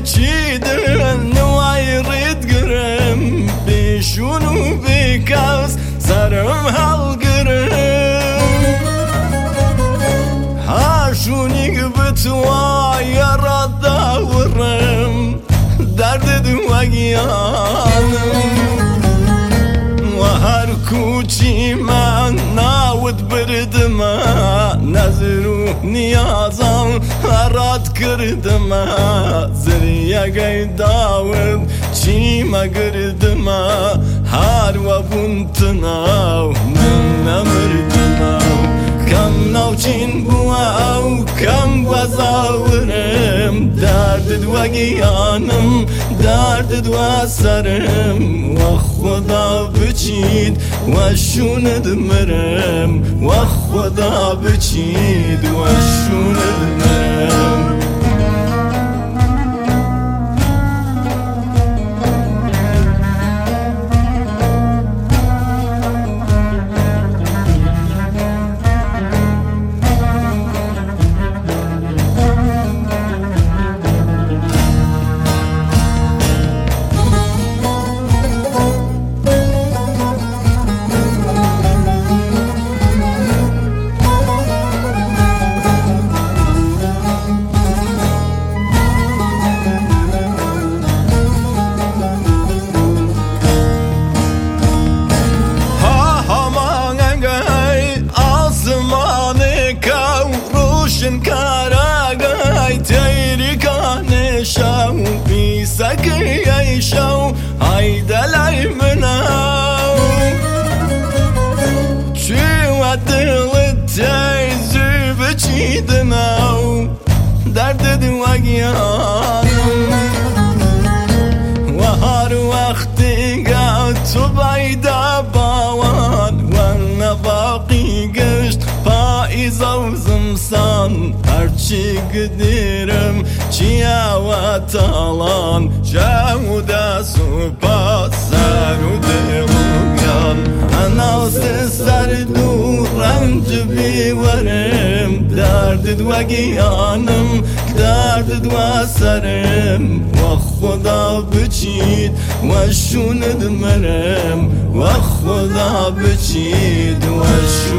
بچیدن وای رید گرم بیشون و بیکاس سرم حل گرم هاشونی بتوای را داورم درد دواگیانم و هر کوچی من ناود بردما نظر و نیازم راد کردما زریه گی داود چی مگردما هر و بونتناو من نمردناو کم نوچین بواو کم وزاورم درد دواگیانم درد دوا سرم و خدا بچید و شوند مرم و خدا بچید و شوند مرم کاراگای تیری کانی شو بیسکی ای شو ای دلای مناو چی و دلت تیزی بچیدناو درد دواگیانم و هر وقتی گا تو بیدا باوان و نباقی گشت پاییزو زمسان هرچی گدیرم چیا و تالان جاو دا سوپا سر و دلوگان اناس سرد و رنج بیورم درد دواگیانم درد دوا سرم و خدا بچید و شوند مرم و خدا بچید و شوند